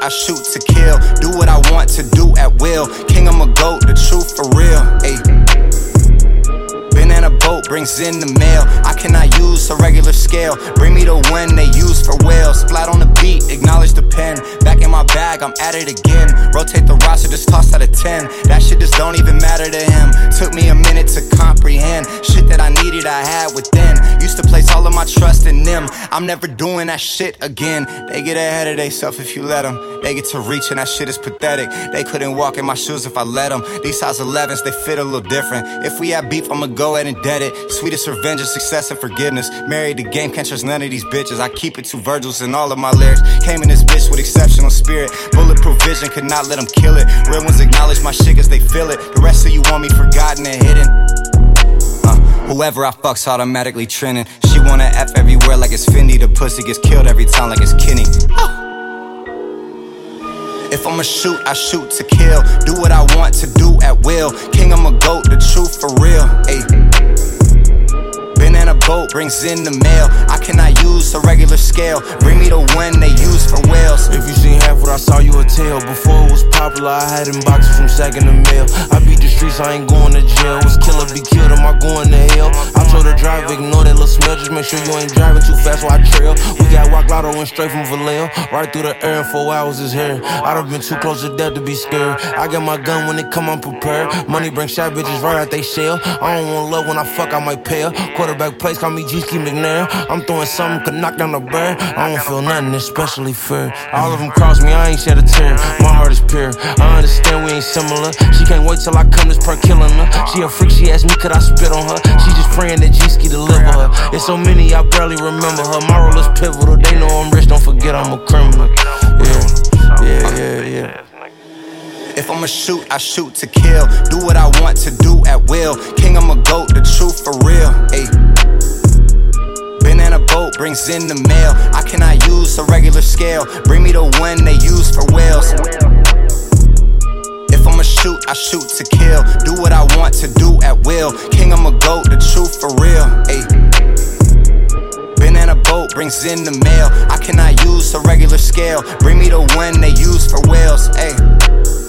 I shoot to kill. Do what I want to do at will. King, I'm a goat, the truth for real. Ayy. Been in a boat, brings in the mail. I cannot use a regular scale. Bring me the wind they use for whales. Flat on the beat, acknowledge the pen. Back in my bag, I'm at it again. Rotate the roster, just tossed out of 10. That shit just don't even matter to him. Took me a minute to comprehend. Shit that I needed, I had within. Used to place all of my trust in them. I'm never doing that shit again. They get ahead of theyself if you let them. They get to reach and that shit is pathetic. They couldn't walk in my shoes if I let them. These size 11s, they fit a little different. If we have beef, I'ma go ahead and dead it. Sweetest revenge is success and forgiveness. Married the game, can't trust none of these bitches. I keep it to Virgils in all of my lyrics. Came in this bitch with exceptional spirit. Bulletproof vision, could not let them kill it. Real ones acknowledge my shit cause they feel it. The rest of you want me forgotten and hidden. Whoever I fuck's automatically trending. She wanna F everywhere like it's Fendi. The pussy gets killed every time like it's Kenny. If I'ma shoot, I shoot to kill. Do what I want to do at will. King, I'm a goat, the truth for real. Ayy. Been in a boat, brings in the mail. I cannot use a regular scale. Bring me the wind they use for whales. If you seen half what I saw, you would tell. Before it was popular, I had in boxes from Sac in the mail. I beat the streets, I ain't going to jail. Was killer, be killed, am I going to hell? I told her drive, ignore that little smell. Just make sure you ain't driving too fast while I trail. We got Walk Lotto, went straight from Vallejo. Right through the air in 4 hours is here. I'd have been too close to death to be scared. I got my gun when it come, I'm prepared. Money bring shot bitches right out they shell. I don't want love when I fuck, I might pay her. Quarterback plays, call me G-Ski McNair. I'm throwing something, could knock down the bird. I don't feel nothing, especially fear. All of them cross me, I ain't shed a tear. My heart is pure, I understand we ain't similar. She can't wait till I come, this per killing her. She a freak, she asked me could I spit on her. She just praying that G-Ski deliver her. It's so many, I barely remember her. My role is pivotal, they know I'm rich, don't forget I'm a criminal. Yeah. If I'ma shoot, I shoot to kill. Do what I want to do at will. King, I'm a goat, the truth for real. Ayy. Been in a boat, brings in the mail. I cannot use a regular scale. Bring me the wind they use for whales. If I'ma shoot, I shoot to kill. Do what I want to do at will. King, I'm a goat, the truth for real. Ayy. Been in a boat, brings in the mail. I cannot use a regular scale. Bring me the wind they use for whales. Ayy.